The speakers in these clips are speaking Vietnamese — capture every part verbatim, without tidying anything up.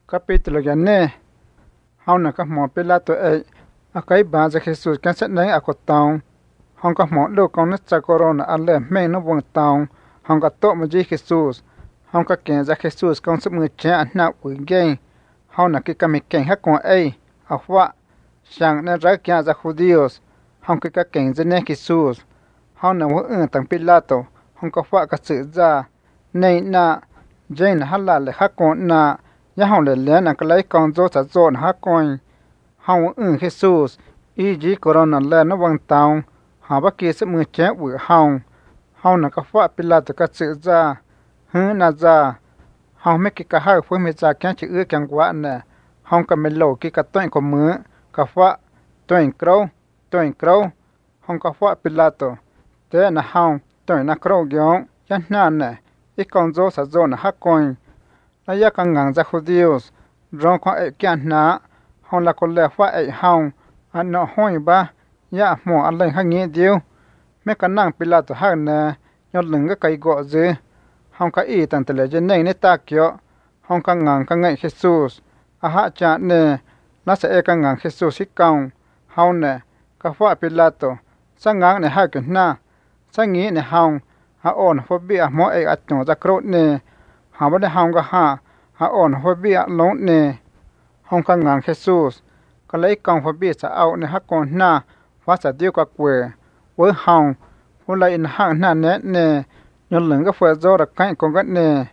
capítulo ya ne hauna ka mo Pilato e akai ba za Jesus kan set nei akotão hong ka mo lo kon na cha corona ale me no bon tão hong ka to mo ji Jesus hong ka ken za Jesus kon su mu cha na u gen hauna ki ka mi ken ha kon e afwa sang na ra kya za judíos hong ka ken za ne Jesus hauna wo en tang Pilato hong ka fa ka chu za nei na jain halal ha kon na ya hong le le na ka lai kon zo cha zo na ha kon hong en Jesus i ji corona le no wang tao ha ba ki se mu che wu hong hong na ka fa Pilato ka chu za hu na za hong me ki ka ha fu me za kya chi e kyang wa na hong ka me lo ki ka toin ko mu ka fa toin kro toin kro hong ka fa Pilato te na hong toin na kro gyo ya na na i kon zo sa zo na ha kon la ya ka ngang za judíos ron ko e kya na hong la ko le fa e hong an no hoi ba ya mo an le ha nge dio me ka nang Pilato ha na yo leng ga kai go ze hong ka i tan tele je nei ne ta kyo hong ka ngang ka ngai Jesus a ha cha ne na se e ka ngang Jesus hi kaung hong ne ka fa Pilato sa ngang ne ha ke na sa ngi ne hong ha on fo bi a mo e at no za kro ne ha ba de hong ga ha ha on fo bi a lo ne hong ka ngang Jesus ka lấy con phải biết sa ao ne ha kon na wa sa dio ka kwe wo hong wo lai in hang na ne ne nyon leng ga phwe zo ra kai kon ga ne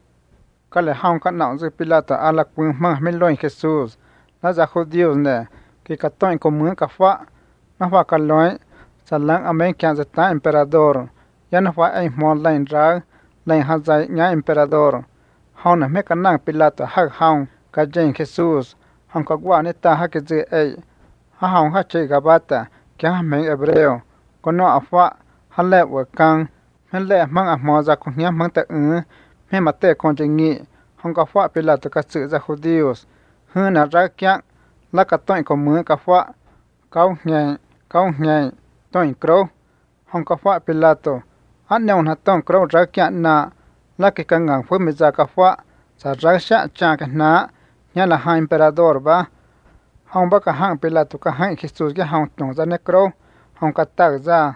ka le hong ka nau zu Pilato ala kun ma me loin Jesus na za judíos ne ki ka toin ko mu ka fa na fa ka loin sa lang amen kya za ta emperador ya na fa ai mo lain ra lain ha za nya emperador hong na me ka nang Pilato ha hong ka jen Jesus hong ka gwa ne ta ha ke je e ha hong ha che ga bata kya me hebreo kono afa ha le wa kang me le mang a mo za ko nya mang ta u me ma te kon je ngi hong ka fa Pilato ka chu za judíos hu na ra kya la ka toin ko mu ka fa kau ngai kau ngai toin kro hong ka fa Pilato an ne na ton kro ra kya na la ke ka ngang fu me za ka fa sa ra sha cha ka na nya la ha emperador ba hong ba ka hang Pilato ka hang Jesus ke hong tong za ne kro hong ka ta za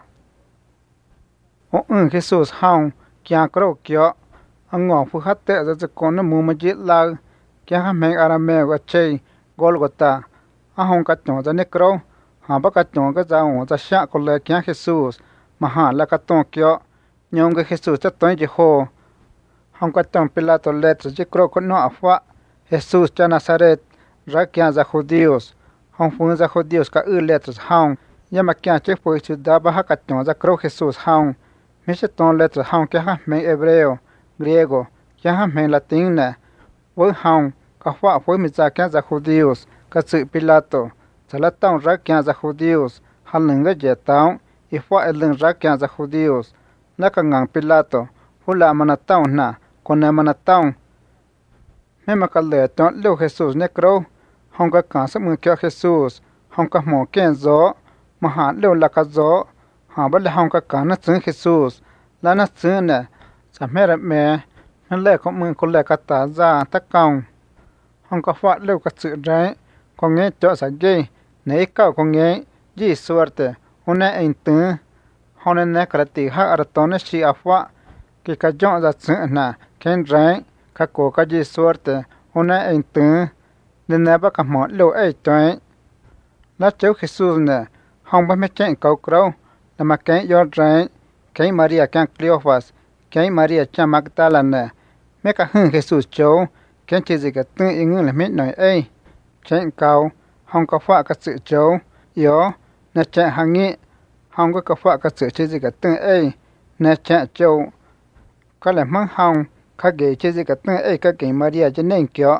o un Jesus hong kya kro kyo ang ngo fu hat te za kon na mu ma ji la kya ha me ara me wa che Golgota a hong ka tong za ne kro ha ba ka tong ka za o za sha ko le kya Jesus ma ha la ka tong kyo nyong ke Jesus ta toin ji ho hong ka tong Pilato le ji kro ko no afwa Jesus cha Nazaret ra kya za judíos hong fu za judíos ka u letras hong ya ma kya che fu chu da ba ha ka tong za kro Jesus hong me se ton letras hong ke ha me hebreo griego ya ha me latin na wo hong ka fa fu mi za kya za judíos ka chu Pilato chala tong ra kya za judíos hal nang ga je tong i fa el ra kya za judíos na ka ngang Pilato hu la mana tong na kon na mana tong me ma ka le ton lo Jesus ne kro hong ka ka sa mu kya Jesus hong ka mo ken zo ma ha lo la ka zo ha ba le hong ka ka na chu Jesus la na chu ne sa me ra me na le ko mu ko le ka ta za ta kaung hong ka fa lo ka chu rai ko nge to sa ge nei ka ko nge ji suerte una en tu hone ne ka ti ha ar to ne si afwa ki ka jo za chu na ken rai ka ko ka ji suerte una en tu ne ne ba ka mo lo e toi la cheu Jesus ne hong ba me chen ko kro na ma ken yo rai ke Maria kan Cleophas ke Maria cha Magdalene me ka hun Jesus cho ken chi ji ka tu ing le me noi e chen kau hong ka fa ka chu cho yo na cha hangi hong ko ka fa ka chu chi ji ka tu e na cha cho ka le mang hong ka ge chi ji ka tu e ka ke Maria je nen kyo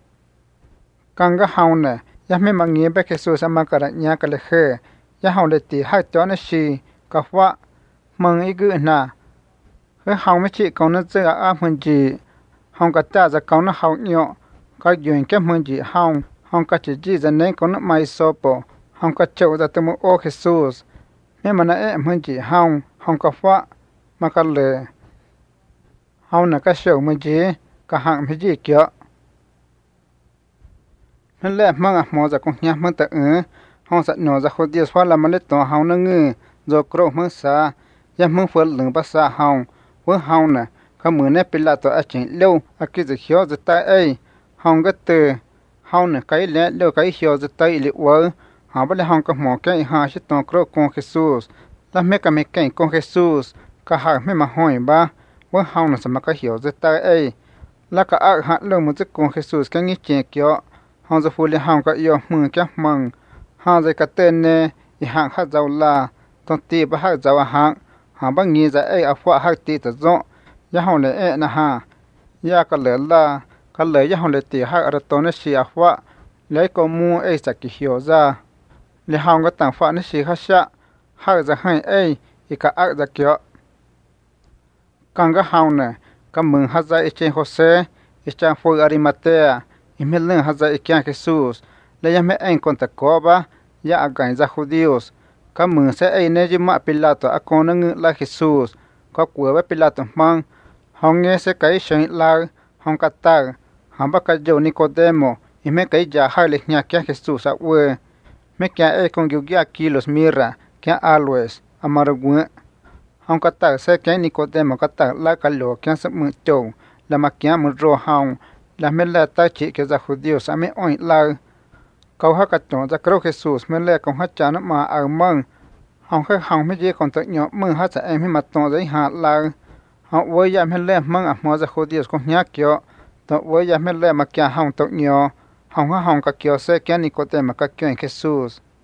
kang ga hong ne ya me mang ye be Jesus ama ka ra nya ka le he ya hong le ti ha to na shi ka fa mang i gu na he hong me chi ko na ze a mun ji hong ka ta za ko na hong nyo ka yuen ke mun ji hong hong ka chi ji za ne ko na mai so po hong ka chou za te mo o Jesus me mana e mun ji hong hong ka fa ma ka le hong na ka shou mun ji ka hang me ji kyo แลมั่งอ่ะหมอจะกงยามันตะเออห้องสัตว์หนอจะคนเดียวว่าละมันเลยตัวเฮานั่งงือโจโกรมึงซายามมึงเฟินหลึงภาษาเฮาเวเฮาน่ะเขามือเนี่ยเป็นละตัวอาจิงเร็วอากิจะเขียวจะตายเอ้ห้องก็เตอเฮาน่ะไกลแล้วเร็วไกลเขียวจะตายอีหลีเวอหาบ่ได้ห้องก็หมอแก้หาชิตองโกรกงเยซูสแล้วแม่ก็ไม่แก่งกงเยซูสก็หากไม่มาห้อยบ้าว่าเฮาน่ะสมักก็เหี่ยวจะตายเอ้แล้วก็อักหัดเรื่องมันจะกงเยซูสก็งี้เจียเกี่ยวเฮาจะพูดเลยเฮาก็ยอมือแก้มังเฮาจะกระเต้นเนอีหางฮัดเจ้าลาต้องตีบ่ฮักเจ้าหางหาบังงี้จะเอ้อฟ้าฮักตีตะจ้อยะเฮาเลยเอ้นะฮะยาก็เหลือลาก็เลยยะเฮาเลยตีฮักอะตอนสิอาฟ้าเลยก็มูเอ้สักกิเหี่ยวซาเลยเฮาก็ตั้งฟ้าในสิฮัชะฮักจะให้เอ้อีกะอักจะเกี่ยวกังก็เฮาน่ะก็มึงฮัจอิเจโฮเซอิจางฟูอาริมาเตะอิเมลงฮัจอิเกียงเยซูสและยังไม่เองคนตะกอบะยาอากันจะฮูดิอุสก็มึงเซเอเนจิมาปิลาโตอากอนงลาเยซูสก็กลัวว่าปิลาโตมังฮองเงเซไกเชงลาฮองกัตตาฮัมบักโจนิโคเดโมอิเมไกจาฮาเลญาเกียเยซูสอะเวไม่แกเอคงกิวกิอากิโลสมิราแกอาลเวสอามารกุเฮองกัตตาเซแกนิโคเดโมกัตตาลากะโลแกสมือโจละมาแกมือโรฮองละเมลาตาจิเกจะฮูดิอุสอะเมอ้อยลาเขาฮักกะจงจะกรอกเยซูสเมื่อแรกของฮัจจานมาเอามึงเฮาเคยเฮาไม่เจคนตะเหยาะมึงฮัจจะเอ็มให้มาตองใจหาลาเฮาเวยยามให้แลมึงอ่ะมอจะโคดิสของยาเกียวตะเวยยามให้แลมาแกเฮาตะเหยาะเฮาเฮาก็เกียวเซแกนิโคเตมกะเกียเยซูส